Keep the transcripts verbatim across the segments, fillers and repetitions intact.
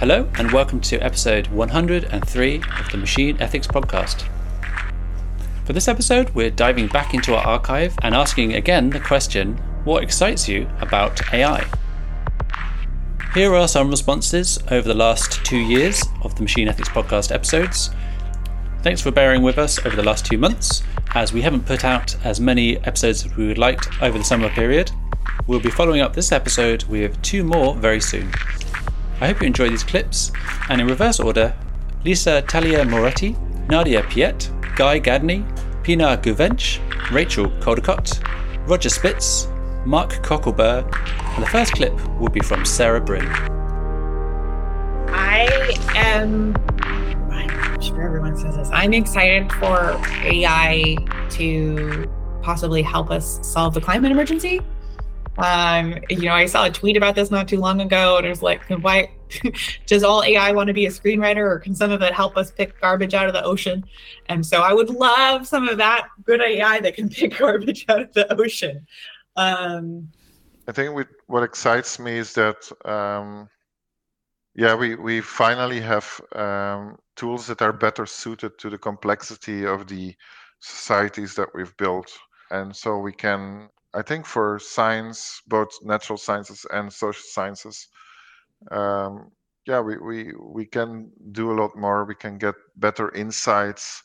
Hello and welcome to episode one hundred three of the Machine Ethics Podcast. For this episode, we're diving back into our archive and asking again the question, what excites you about A I? Here are some responses over the last two years of the Machine Ethics Podcast episodes. Thanks for bearing with us over the last two months, as we haven't put out as many episodes as we would like over the summer period. We'll be following up this episode with two more very soon. I hope you enjoy these clips, and in reverse order, Lisa Talia Moretti, Nadia Piet, Guy Gadney, Pina Guvench, Rachel Caldecott, Roger Spitz, Mark Cocklebur, and the first clip will be from Sarah Brin. I am, I'm sure everyone says this, I'm excited for A I to possibly help us solve the climate emergency. Um, you know, I saw a tweet about this not too long ago, and it was like, why does all A I want to be a screenwriter, or can some of it help us pick garbage out of the ocean? And so I would love some of that good A I that can pick garbage out of the ocean. Um, I think we, what excites me is that, um, yeah, we, we finally have um, tools that are better suited to the complexity of the societies that we've built. And so we can, I think for science, both natural sciences and social sciences, um, yeah, we, we, we can do a lot more. We can get better insights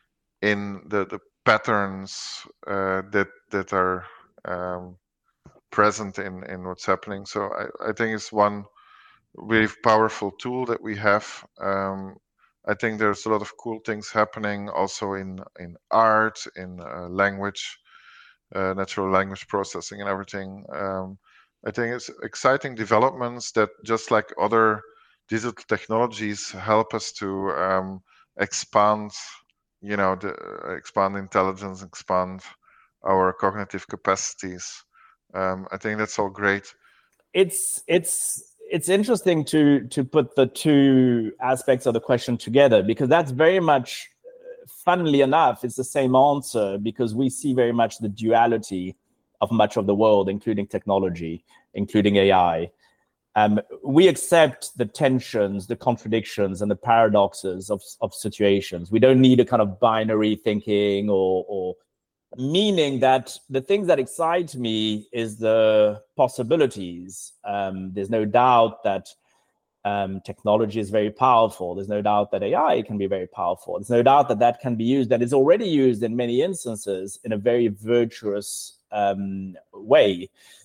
in the, the patterns uh, that that are um, present in, in what's happening. So I, I think it's one really powerful tool that we have. Um, I think there's a lot of cool things happening also in, in art, in uh, language. Uh, natural language processing and everything. Um, I think it's exciting developments that, just like other digital technologies, help us to um, expand, you know, the, uh, expand intelligence, expand our cognitive capacities. Um, I think that's all great. It's it's it's interesting to to put the two aspects of the question together, because that's very much, funnily enough, it's the same answer, because we see very much the duality of much of the world, including technology, including A I. Um, we accept the tensions, the contradictions, and the paradoxes of, of situations. We don't need a kind of binary thinking or, or meaning that the things that excite me is the possibilities. Um, there's no doubt that Um, technology is very powerful. There's no doubt that A I can be very powerful. There's no doubt that that can be used, and is already used in many instances in a very virtuous um, way.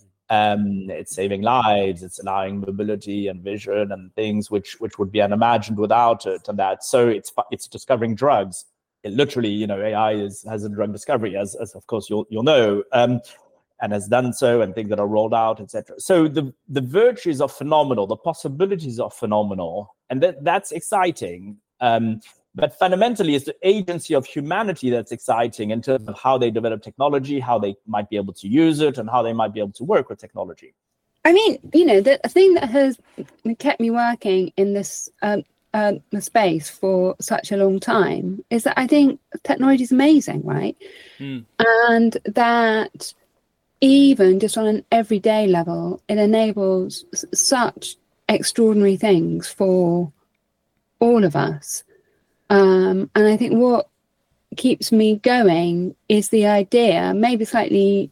Um, it's saving lives. It's allowing mobility and vision and things which which would be unimagined without it. And that, so it's it's discovering drugs. It literally, you know, A I is has a drug discovery, as as of course you'll you'll know. Um, and has done so, and things that are rolled out, et cetera. So the, the virtues are phenomenal, the possibilities are phenomenal, and that, that's exciting. Um, but fundamentally, it's the agency of humanity that's exciting in terms of how they develop technology, how they might be able to use it, and how they might be able to work with technology. I mean, you know, the thing that has kept me working in this um, uh, space for such a long time is that I think technology is amazing, right? Mm. And that even just on an everyday level, it enables such extraordinary things for all of us. Um, and I think what keeps me going is the idea, maybe slightly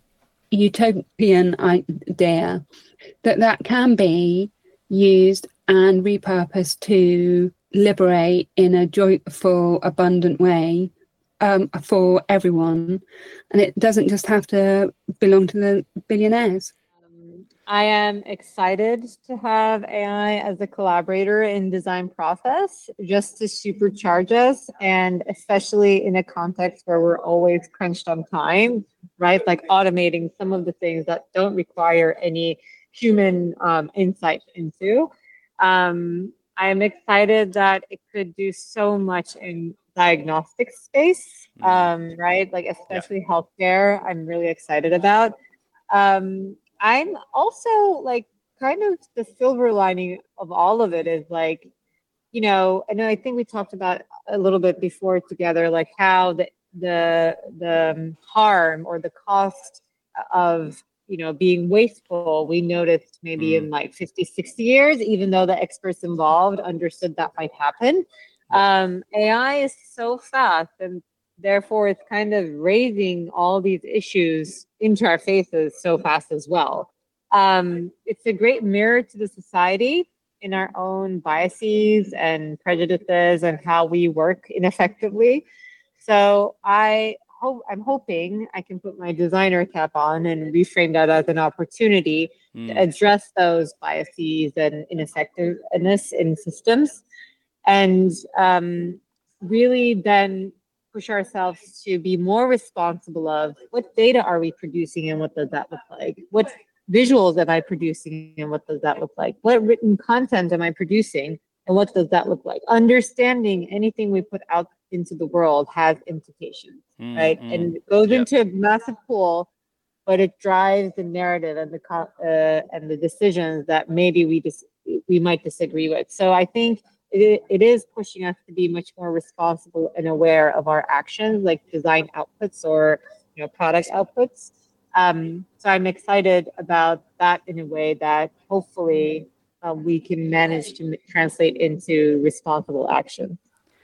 utopian idea, that that can be used and repurposed to liberate in a joyful, abundant way Um, for everyone, and it doesn't just have to belong to the billionaires. Um, I am excited to have A I as a collaborator in design process, just to supercharge us, and especially in a context where we're always crunched on time, right? Like automating some of the things that don't require any human um, insight into. Um, I'm excited that it could do so much in diagnostic space, um, right? Like especially yeah. healthcare, I'm really excited about. Um, I'm also like kind of the silver lining of all of it is like, you know, I know I think we talked about a little bit before together, like how the the the harm or the cost of you know, being wasteful, we noticed maybe mm. in like fifty, sixty years, even though the experts involved understood that might happen. Um, A I is so fast, and therefore it's kind of raising all these issues into our faces so fast as well. Um, it's a great mirror to the society in our own biases and prejudices and how we work ineffectively. So I hope, I'm hoping I can put my designer cap on and reframe that as an opportunity mm. to address those biases and ineffectiveness in systems, and um, really then push ourselves to be more responsible of what data are we producing and what does that look like? What visuals am I producing and what does that look like? What written content am I producing and what does that look like? Understanding anything we put out into the world has implications, mm, right? Mm, and it goes yep. into a massive pool, but it drives the narrative and the uh, and the decisions that maybe we dis- we might disagree with. So I think it, it is pushing us to be much more responsible and aware of our actions, like design outputs or you know product outputs. Um, so I'm excited about that in a way that hopefully uh, we can manage to m- translate into responsible action.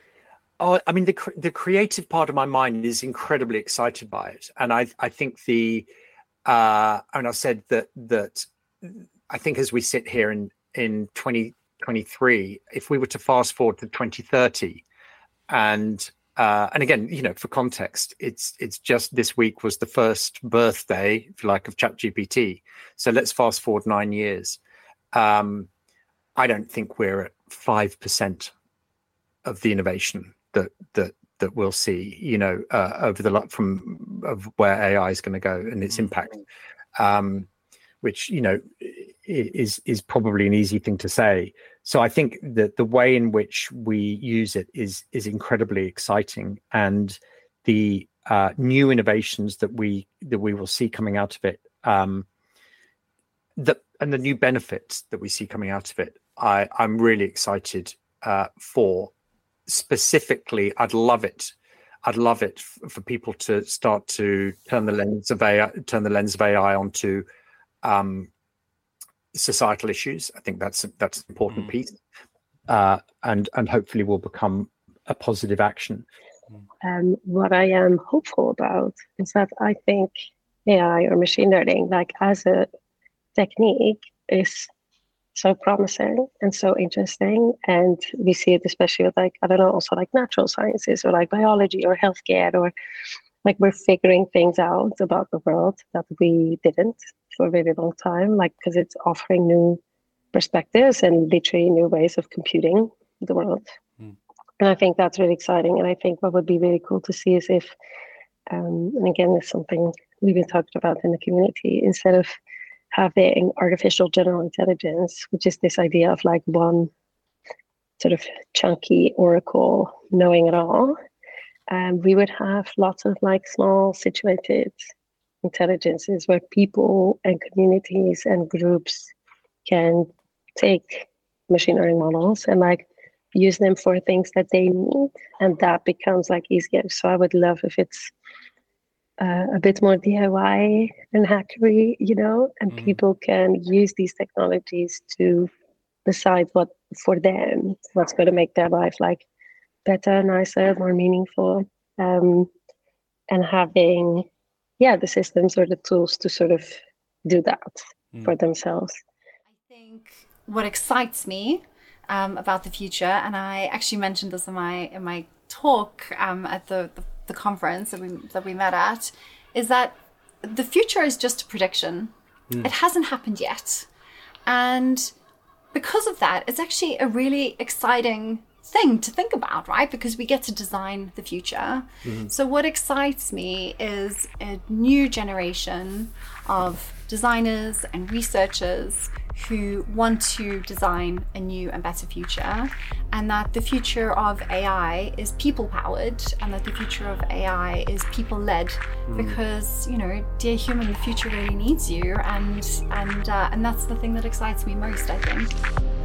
Oh, I mean, the the creative part of my mind is incredibly excited by it, and I I think the uh, and I've said that that I think as we sit here in in twenty twenty-three, if we were to fast forward to twenty thirty, and Uh, and again, you know, for context, it's it's just this week was the first birthday, if you like, of ChatGPT. So let's fast forward nine years. Um, I don't think we're at five percent of the innovation that that that we'll see, you know, uh, over the lot from of where A I is going to go and its impact, um, which you know is is probably an easy thing to say. So I think that the way in which we use it is is incredibly exciting, and the uh, new innovations that we that we will see coming out of it, um, the and the new benefits that we see coming out of it, I, I'm really excited uh, for. Specifically, I'd love it. I'd love it f- for people to start to turn the lens of A I, turn the lens of A I onto. Um, societal issues. I think that's that's an important mm. piece, uh, and and hopefully will become a positive action. Um, what I am hopeful about is that I think A I or machine learning, like as a technique, is so promising and so interesting, and we see it especially with like I don't know, also like natural sciences or like biology or healthcare, or like we're figuring things out about the world that we didn't for a very long time, like because it's offering new perspectives and literally new ways of computing the world. Mm. And I think that's really exciting. And I think what would be really cool to see is if, um, and again, it's something we've been talking about in the community, instead of having artificial general intelligence, which is this idea of like one sort of chunky oracle knowing it all, um, we would have lots of like small situated intelligences where people and communities and groups can take machine learning models and like use them for things that they need, and that becomes like easier. So I would love if it's uh, a bit more D I Y and hackery, you know, and mm. people can use these technologies to decide what for them, what's going to make their life like better, nicer, more meaningful, um, and having yeah, the systems or the tools to sort of do that mm. for themselves. I think what excites me um, about the future, and I actually mentioned this in my in my talk um, at the, the the conference that we that we met at, is that the future is just a prediction. Mm. It hasn't happened yet, and because of that, it's actually a really exciting thing to think about, right? Because we get to design the future. Mm-hmm. So what excites me is a new generation of designers and researchers who want to design a new and better future, and that the future of A I is people powered, and that the future of A I is people led, mm. because, you know, dear human, the future really needs you, and and uh, and that's the thing that excites me most, I think.